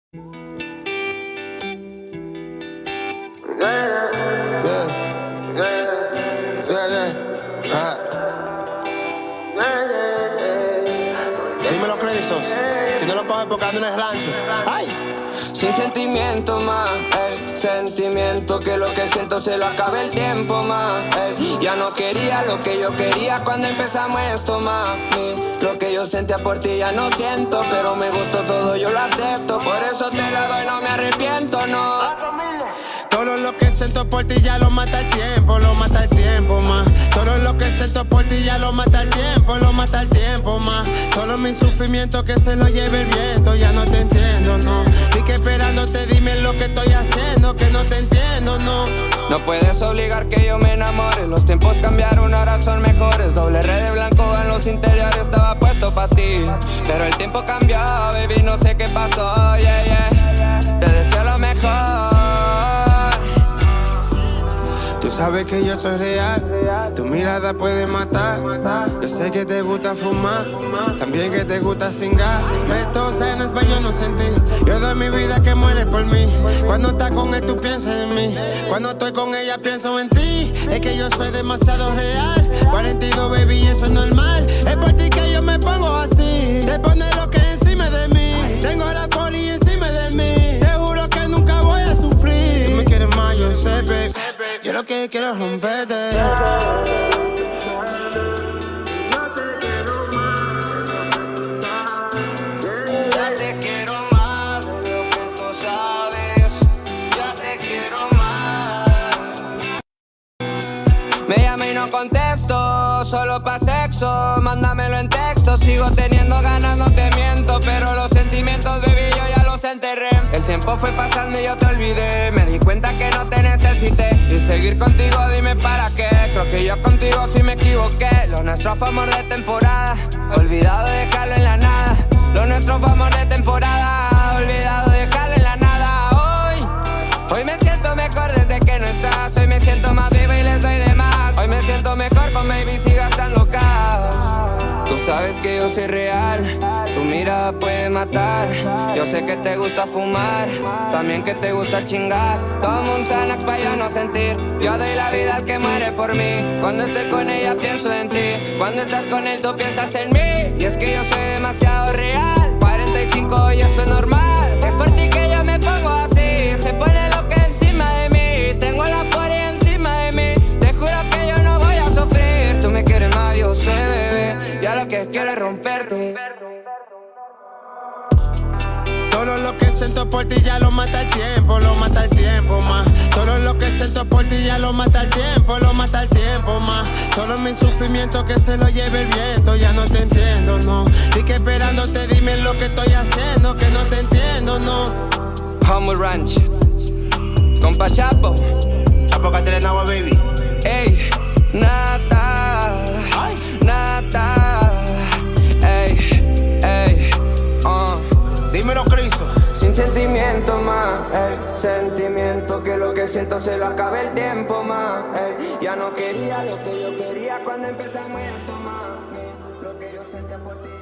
Dímelo, Crisos. Si no lo coges porque ando en el rancho. ¡Ay! Sin sentimiento más, sentimiento que lo que siento se lo acaba el tiempo más, ya no quería lo que yo quería cuando empezamos esto más. Lo que yo sentía por ti ya no siento, pero me gustó todo, yo lo acepto. Por eso te lo doy, no me arrepiento, no. Todo lo que siento por ti ya lo mata el tiempo, más. Todo lo que siento por ti ya lo mata el tiempo, más. Todo mi sufrimiento que se lo lleve el viento, ya no te entiendo, no. Y que esperándote dime lo que estoy haciendo, que no te entiendo, no. No puedes obligar que yo me enamore, los tiempos cambiaron, ahora son mejores. Doble red de blanco en los interiores estaba puesto pa' ti, pero el tiempo cambió, baby, no sé qué pasó, yeah, yeah. Te deseo lo mejor. Tú sabes que yo soy real, tu mirada puede matar. Yo sé que te gusta fumar, también que te gusta cingar. Me tosa en español no sentí, yo doy mi vida que muere por mí. Cuando estás con él tú piensas en mí, cuando estoy con ella pienso en ti. Es que yo soy demasiado real, 42 baby y eso es normal. Es por ti que yo me pongo así, te pones lo que encima de mí. Tengo la folia encima de mí, te juro que nunca voy a sufrir. Tú me quieres más, yo sé, baby. Yo lo que quiero es romperte. Ya te quiero más de lo que tú sabes. Ya te quiero más. Me llama y no contesto, solo pa' sexo. Mándamelo en texto, sigo teniendo ganas, no te miento. Pero los sentimientos, baby, yo ya los enterré. El tiempo fue pasando y yo te olvidé. Me di cuenta que no te necesité. Y seguir contigo, dime para qué. Creo que yo contigo sí me equivoqué. Lo nuestro fue amor de temporada, olvidado de dejarlo en la nada. Lo nuestro fue amor de temporada, olvidado de dejarlo en la nada. Hoy me siento mejor desde que no estás. Hoy me siento más viva y les doy de más. Hoy me siento mejor con baby, sigo gastando cash. Tú sabes que yo soy real, tu mirada puede matar. Yo sé que te gusta fumar, también que te gusta chingar. Tomo un Xanax pa' yo no sentir. Yo doy la vida al que muere por mí. Cuando estoy con ella pienso en ti, cuando estás con él tú piensas en mí. Y es que yo soy demasiado real, 45 y eso es normal. Es por ti que yo me pongo así, se pone lo que encima de mí. Tengo la furia encima de mí, te juro que yo no voy a sufrir. Tú me quieres más, yo sé, bebé, ya lo que quiero es romperte. Todo lo que siento por ti ya lo mata el tiempo, más. Todo lo que siento por ti ya lo mata el tiempo, más. Todo mi sufrimiento que se lo lleve el viento, ya no te entiendo, no. Y que esperándote dime lo que estoy haciendo, que no te entiendo, no. Homo Ranch, compa Chapo, Chapo Catrenagua, baby. ey, nata, nata, ey, Dímelo, Crisos. Sin sentimiento más, sentimiento que lo que siento se lo acaba el tiempo más, ya no quería lo que yo quería cuando empezamos esto más, lo que yo sentía por ti.